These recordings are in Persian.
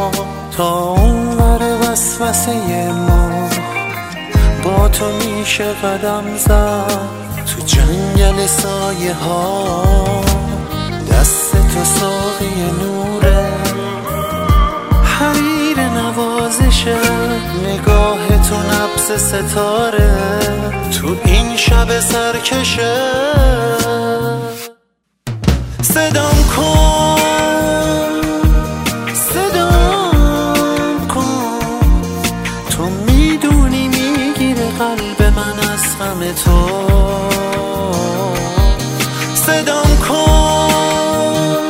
تا اونور وسوسه ما با تو میشه قدم زد تو جنگل سایه ها. دست تو ساقی نوره، حریر نوازشه، نگاه تو نبض ستاره تو این شب سرکشه. صدام کن، صدام کن، تو میدونی میگیره قلب من از غم تو. صدام کن،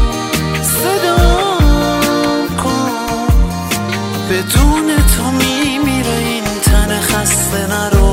صدام کن، بدون تو میمیره این تن خسته نرو.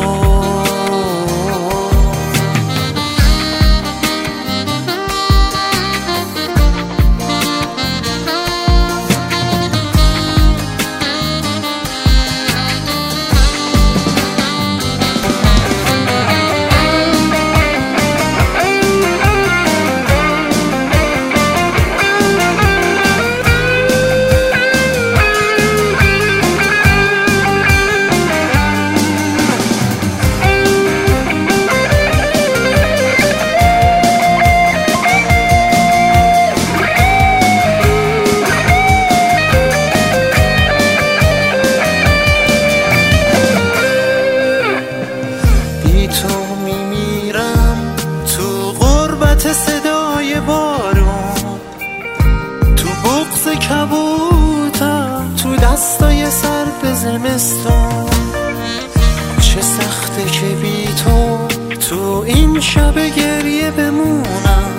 تو میمیرم تو غربت صدای بارون، تو بغض کبوتر، تو دستای سرد زمستون. چه سخته که بی تو این شب گریه بمونم.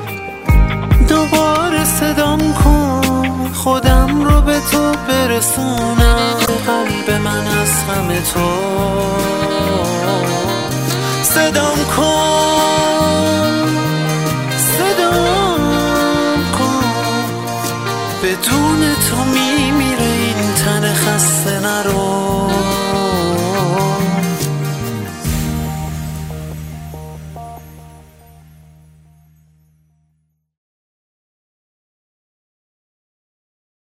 دوباره صدام کن خودم رو به تو برسونم. قلب من از غم تو. صدام کن، صدام کن، بدون تو میمیره این تن خسته نرو.